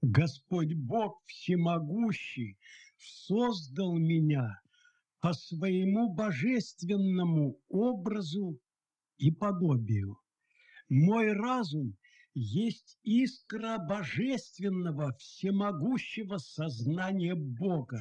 Господь Бог всемогущий создал меня по своему божественному образу и подобию. Мой разум есть искра божественного всемогущего сознания Бога.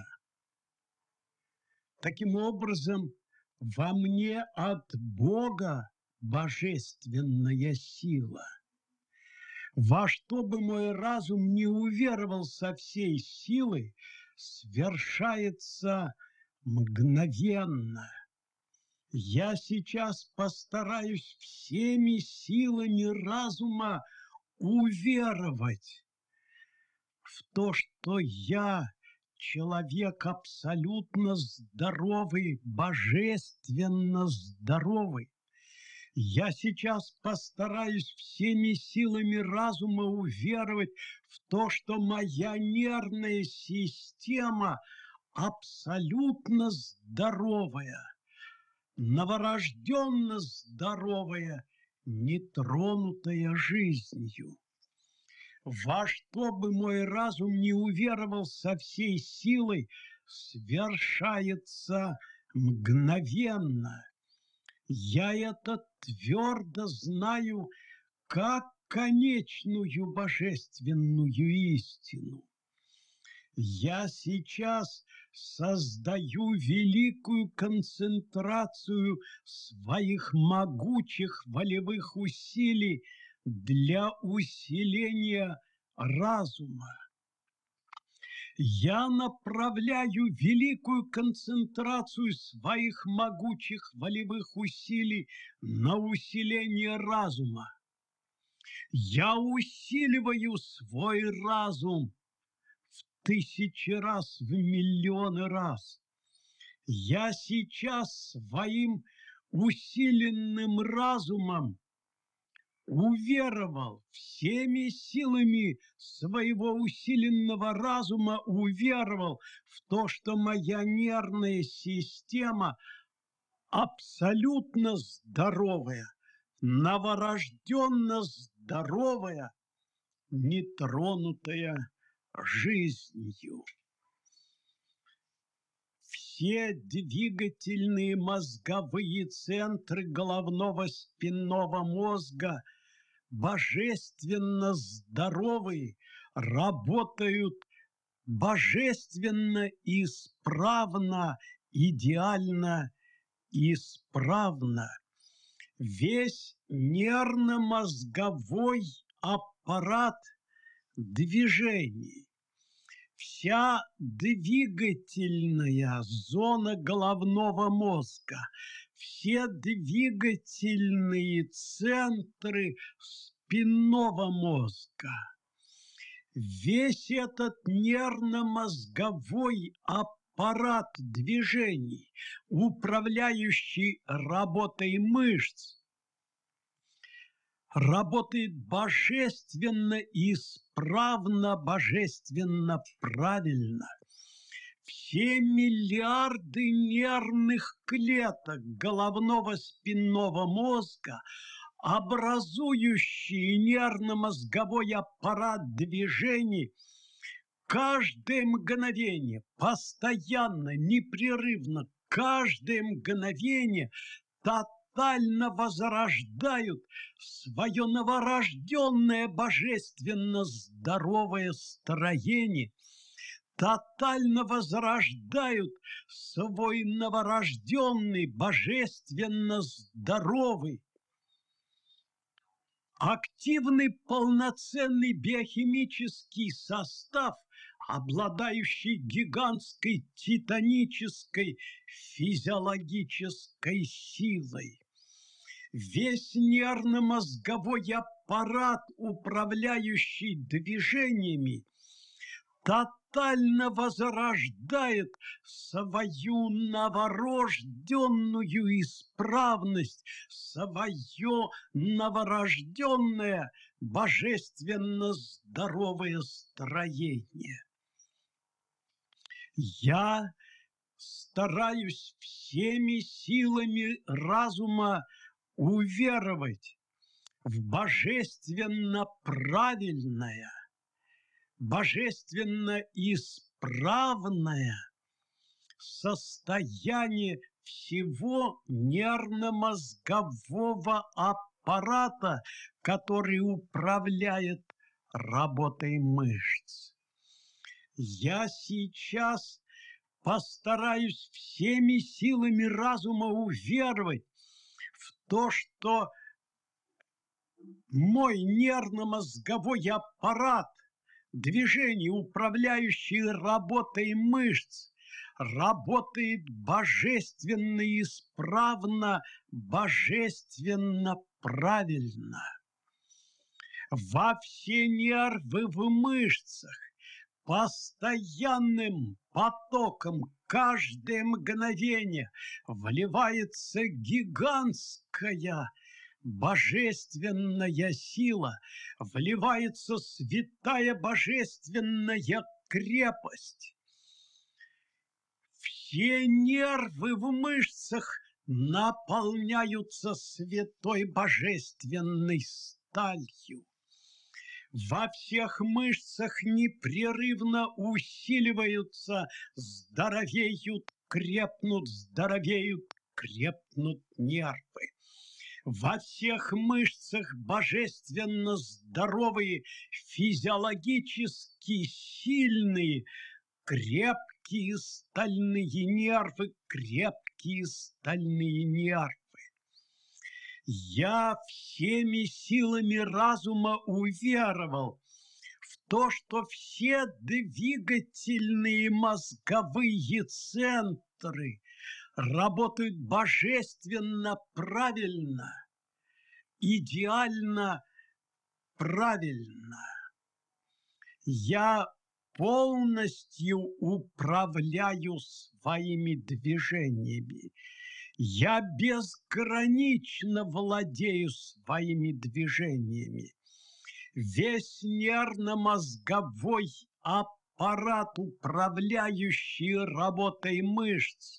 Таким образом, во мне от Бога божественная сила. Во что бы мой разум не уверовал со всей силой, свершается мгновенно. Я сейчас постараюсь всеми силами разума уверовать в то, что я человек абсолютно здоровый, божественно здоровый. Я сейчас постараюсь всеми силами разума уверовать в то, что моя нервная система абсолютно здоровая, новорожденно здоровая, нетронутая жизнью. Во что бы мой разум не уверовал со всей силой, свершается мгновенно. Я это твердо знаю как конечную божественную истину. Я сейчас создаю великую концентрацию своих могучих волевых усилий для усиления разума. Я направляю великую концентрацию своих могучих волевых усилий на усиление разума. Я усиливаю свой разум в тысячи раз, в миллионы раз. Я сейчас своим усиленным разумом уверовал всеми силами своего усиленного разума, уверовал в то, что моя нервная система абсолютно здоровая, новорожденно здоровая, нетронутая жизнью. Все двигательные мозговые центры головного спинного мозга божественно здоровые, работают божественно исправно, идеально исправно. Весь нервно-мозговой аппарат движений, вся двигательная зона головного мозга, все двигательные центры спинного мозга, весь этот нервно-мозговой аппарат движений, управляющий работой мышц, работает божественно исправно, божественно правильно. Все миллиарды нервных клеток головного спинного мозга, образующие нервно-мозговой аппарат движений, каждое мгновение, постоянно, непрерывно, каждое мгновение тотально возрождают свое новорожденное божественно здоровое строение, тотально возрождают свой новорожденный божественно здоровый, активный полноценный биохимический состав, обладающий гигантской титанической физиологической силой. Весь нервно-мозговой аппарат, управляющий движениями, тотально возрождает свою новорожденную исправность, свое новорожденное божественно здоровое строение. Я стараюсь всеми силами разума уверовать в божественно правильное, божественно исправное состояние всего нервно-мозгового аппарата, который управляет работой мышц. Я сейчас постараюсь всеми силами разума уверовать в то, что мой нервно-мозговой аппарат, движение, управляющее работой мышц, работает божественно исправно, божественно правильно. Во все нервы в мышцах постоянным потоком каждое мгновение вливается гигантская божественная сила, вливается святая божественная крепость. Все нервы в мышцах наполняются святой божественной сталью. Во всех мышцах непрерывно усиливаются, здоровеют, крепнут нервы. Во всех мышцах божественно здоровые, физиологически сильные, крепкие стальные нервы, крепкие стальные нервы. Я всеми силами разума уверовал в то, что все двигательные мозговые центры работают божественно правильно, идеально правильно. Я полностью управляю своими движениями. Я безгранично владею своими движениями. Весь нервно-мозговой аппарат, управляющий работой мышц,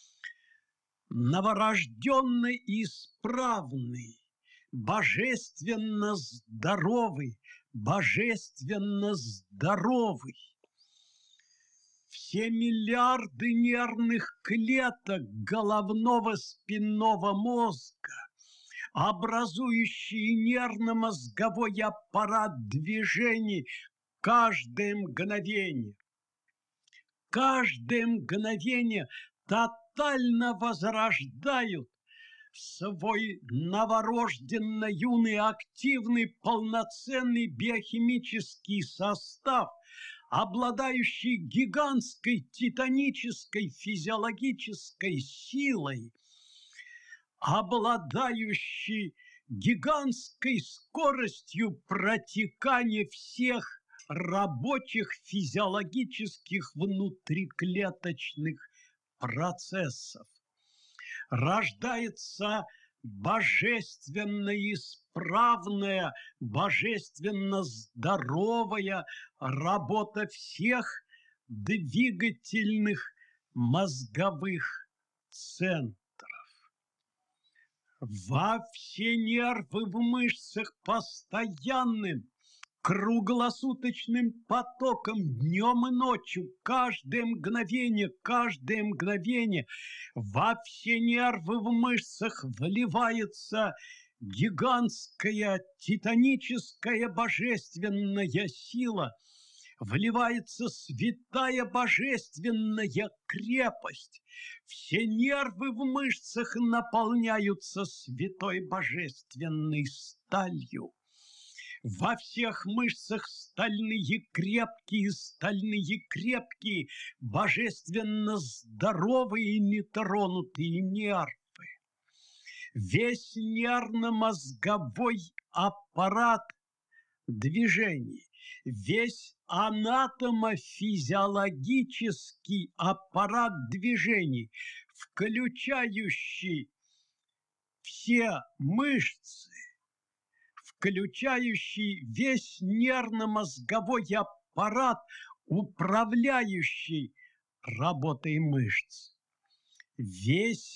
новорожденный, исправный, божественно здоровый, божественно здоровый. Все миллиарды нервных клеток головного спинного мозга, образующие нервно-мозговой аппарат движений каждое мгновение тотально возрождают свой новорожденно юный, активный, полноценный биохимический состав, обладающий гигантской титанической физиологической силой, обладающий гигантской скоростью протекания всех рабочих физиологических внутриклеточных процессов. Рождается божественно исправная, божественно здоровая работа всех двигательных мозговых центров. Во все нервы в мышцах постоянным, круглосуточным потоком, днем и ночью, каждое мгновение, во все нервы в мышцах вливается гигантская, титаническая божественная сила, вливается святая божественная крепость. Все нервы в мышцах наполняются святой божественной сталью. Во всех мышцах стальные крепкие, божественно здоровые нетронутые нервы. Весь нервно-мозговой аппарат движений, весь анатомофизиологический аппарат движений, включающий все мышцы, включающий весь нервно-мозговой аппарат, управляющий работой мышц. Весь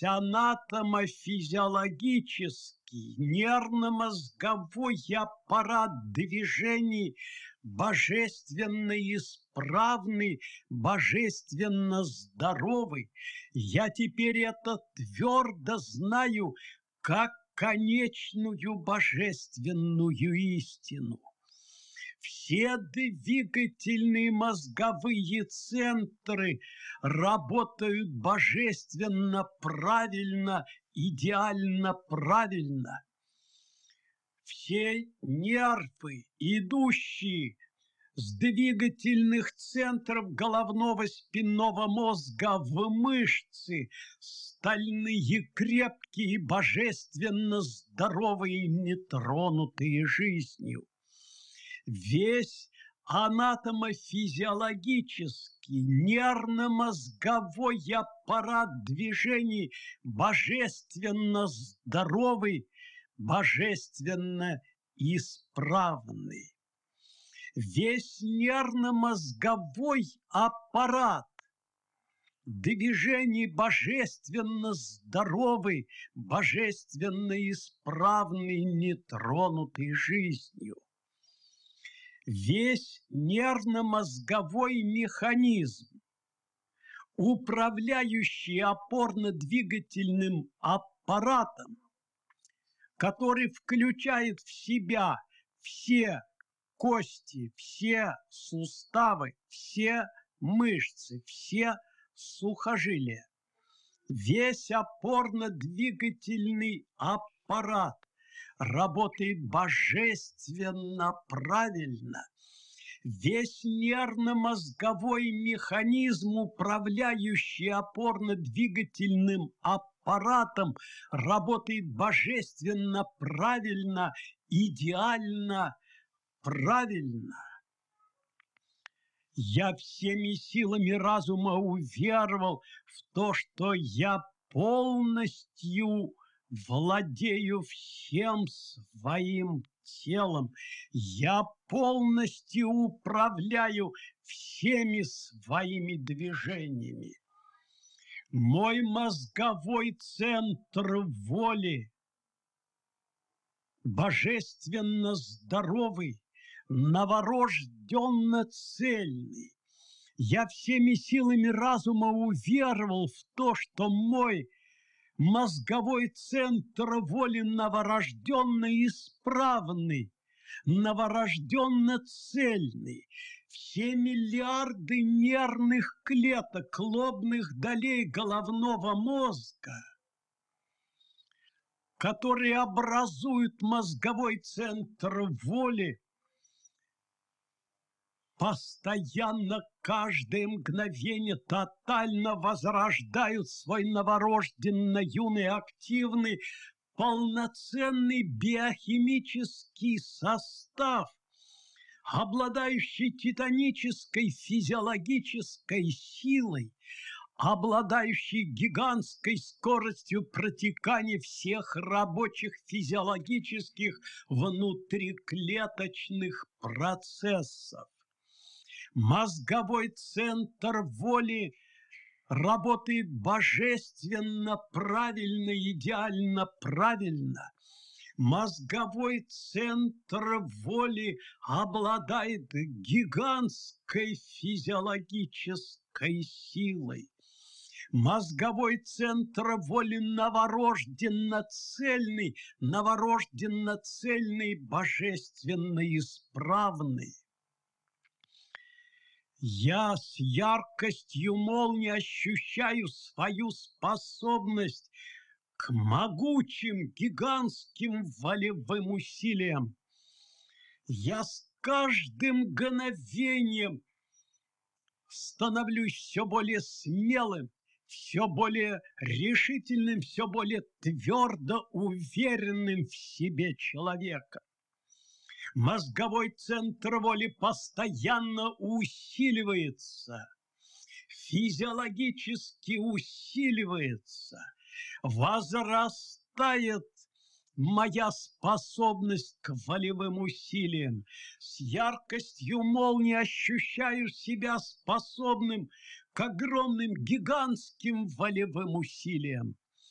анатомофизиологический, нервно-мозговой аппарат движений божественно исправный, божественно здоровый. Я теперь это твердо знаю, как конечную божественную истину. Все двигательные мозговые центры работают божественно правильно, идеально правильно. Все нервы, идущие с двигательных центров головного спинного мозга в мышцы, стальные, крепкие, божественно здоровые, нетронутые жизнью. Весь анатомофизиологический, нервно-мозговой аппарат движений божественно здоровый, божественно исправный. Весь нервно-мозговой аппарат движений божественно здоровый, божественно исправный, нетронутый жизнью. Весь нервно-мозговой механизм, управляющий опорно-двигательным аппаратом, который включает в себя все кости, все суставы, все мышцы, все сухожилия. Весь опорно-двигательный аппарат работает божественно правильно. Весь нервно-мозговой механизм, управляющий опорно-двигательным аппаратом, работает божественно правильно, идеально правильно. Я всеми силами разума уверовал в то, что я полностью владею всем своим телом. Я полностью управляю всеми своими движениями. Мой мозговой центр воли божественно здоровый, новорожденно-цельный. Я всеми силами разума уверовал в то, что мой мозговой центр воли новорожденно-исправный, новорожденно-цельный. Все миллиарды нервных клеток, лобных долей головного мозга, которые образуют мозговой центр воли, постоянно, каждое мгновение тотально возрождают свой новорожденно-юный, активный, полноценный биохимический состав, обладающий титанической физиологической силой, обладающий гигантской скоростью протекания всех рабочих физиологических внутриклеточных процессов. Мозговой центр воли работает божественно правильно, идеально правильно. Мозговой центр воли обладает гигантской физиологической силой. Мозговой центр воли новорожденно-цельный, божественно исправный. Я с яркостью молнии ощущаю свою способность к могучим, гигантским волевым усилиям. Я с каждым мгновением становлюсь все более смелым, все более решительным, все более твердо уверенным в себе человеком. Мозговой центр воли постоянно усиливается, физиологически усиливается, возрастает моя способность к волевым усилиям. С яркостью молнии ощущаю себя способным к огромным, гигантским волевым усилиям.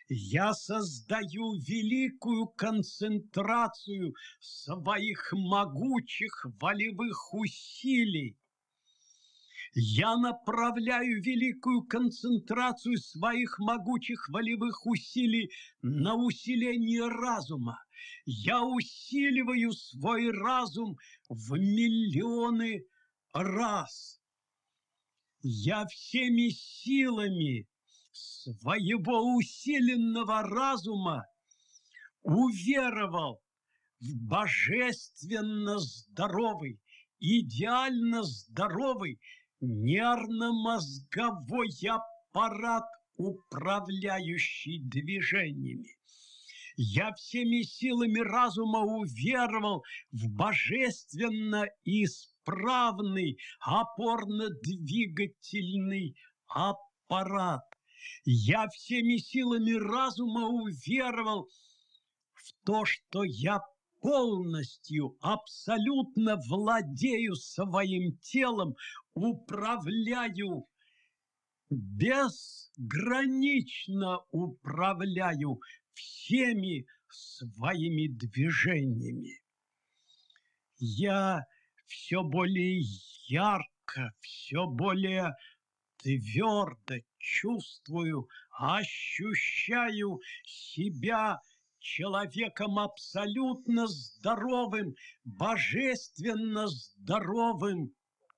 Я создаю великую концентрацию своих могучих волевых усилий. Я направляю великую концентрацию своих могучих волевых усилий на усиление разума. Я усиливаю свой разум в миллионы раз. Я всеми силами своего усиленного разума уверовал в божественно здоровый, идеально здоровый нервно-мозговой аппарат, управляющий движениями. Я всеми силами разума уверовал в божественно исправный опорно-двигательный аппарат. Я всеми силами разума уверовал в то, что я полностью, абсолютно владею своим телом, управляю, безгранично управляю всеми своими движениями. Я все более ярко, все более твердо чувствую, ощущаю себя человеком абсолютно здоровым, божественно здоровым,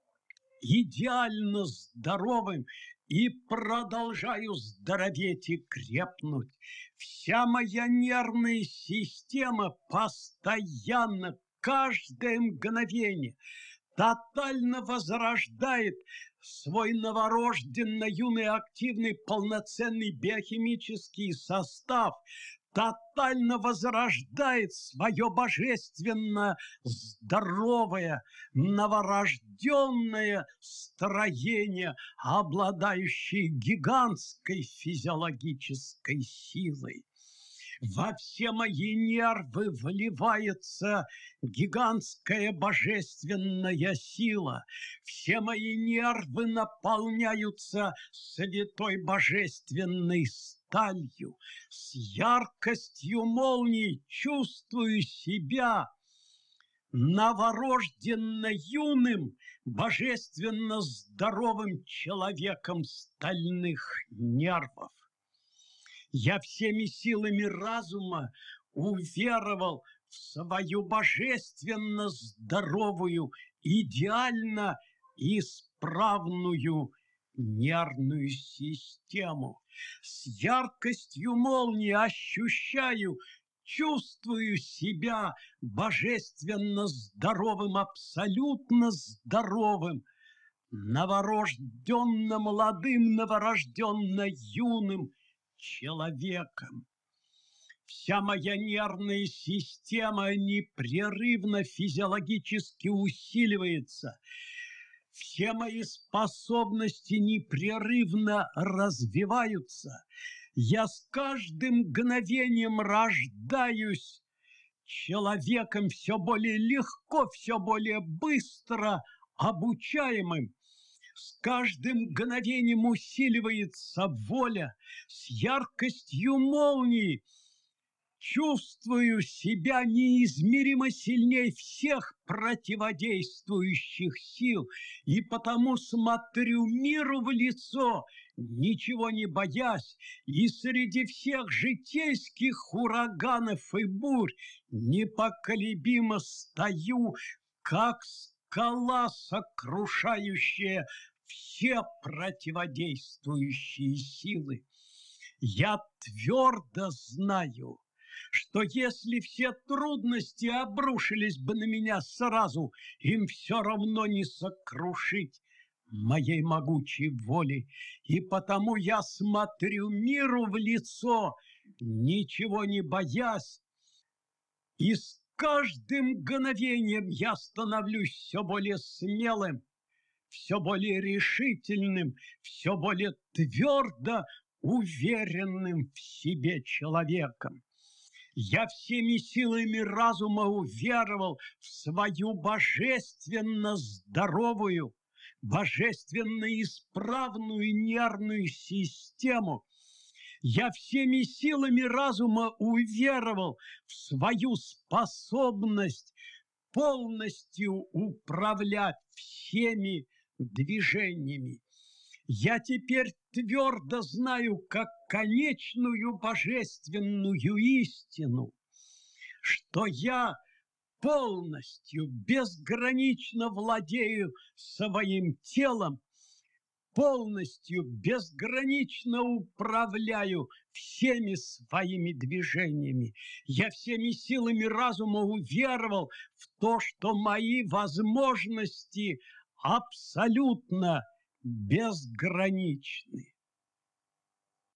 идеально здоровым, и продолжаю здороветь и крепнуть. Вся моя нервная система постоянно, каждое мгновение тотально возрождает свой новорожденный, юный, активный, полноценный биохимический состав, тотально возрождает свое божественно здоровое, новорожденное строение, обладающее гигантской физиологической силой. Во все мои нервы вливается гигантская божественная сила. Все мои нервы наполняются святой божественной сталью. С яркостью молний чувствую себя новорожденно юным, божественно здоровым человеком стальных нервов. Я всеми силами разума уверовал в свою божественно здоровую, идеально исправную нервную систему. С яркостью молнии ощущаю, чувствую себя божественно здоровым, абсолютно здоровым, новорожденно молодым, новорожденно юным человеком. Вся моя нервная система непрерывно физиологически усиливается. Все мои способности непрерывно развиваются. Я с каждым мгновением рождаюсь человеком все более легко, все более быстро обучаемым. С каждым мгновением усиливается воля, с яркостью молнии чувствую себя неизмеримо сильнее всех противодействующих сил, и потому смотрю миру в лицо, ничего не боясь, и среди всех житейских ураганов и бурь непоколебимо стою, как скала, сокрушающая все противодействующие силы. Я твердо знаю, что если все трудности обрушились бы на меня сразу, им все равно не сокрушить моей могучей воли. И потому я смотрю миру в лицо, ничего не боясь, и с каждым мгновением я становлюсь все более смелым, все более решительным, все более твердо уверенным в себе человеком. Я всеми силами разума уверовал в свою божественно здоровую, божественно исправную нервную систему. Я всеми силами разума уверовал в свою способность полностью управлять всеми движениями. Я теперь твердо знаю, как конечную божественную истину, что я полностью, безгранично владею своим телом, полностью, безгранично управляю всеми своими движениями. Я всеми силами разума уверовал в то, что мои возможности абсолютно безграничны.